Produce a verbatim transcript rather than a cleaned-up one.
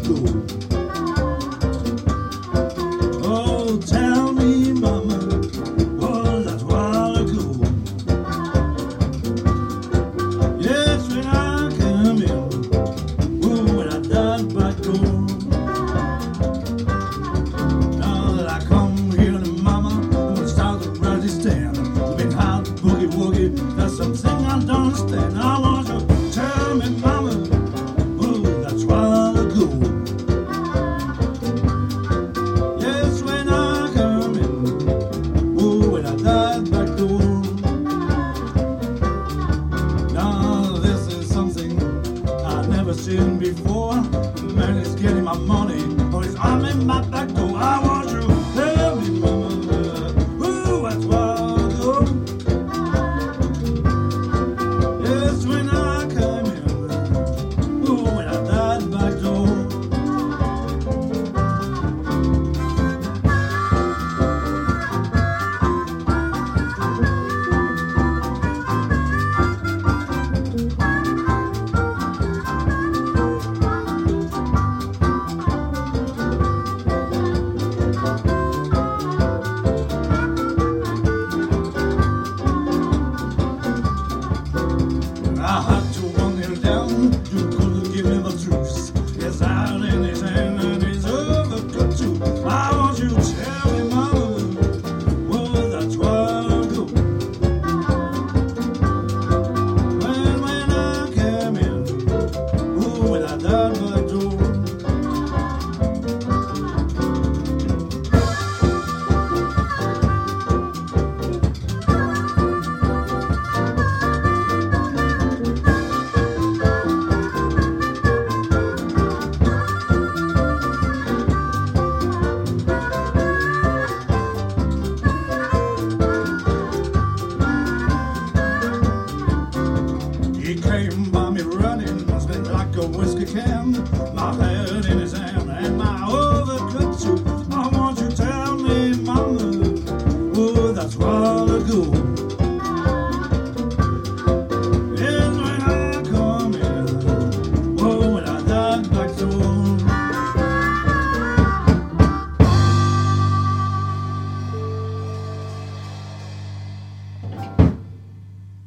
go. Oh, tell me, mama, was that while ago? Yes, when I come in, oh, when I died back door. Now that I come here to mama, I'm gonna start the ruddy stand. I've been hot, boogie woogie, that's something I don't understand. I want you to tell me, mama, oh, that's while ago. Yes, when I come in, oh, when I died back door. Now this is something I've never seen before. The man is getting my money, but he's arm in my back door. I want you to tell me, mama, oh, that's while ago. Yes, when I come in, oh, when I died back door. I had to run him down, you couldn't give me the truth. Yes, out in his hand and he's overcut too. I want you to tell me, mama, well, that's while ago. When, when I came in, oh, when I died back door. He came by me running, spent like a whiskey can. My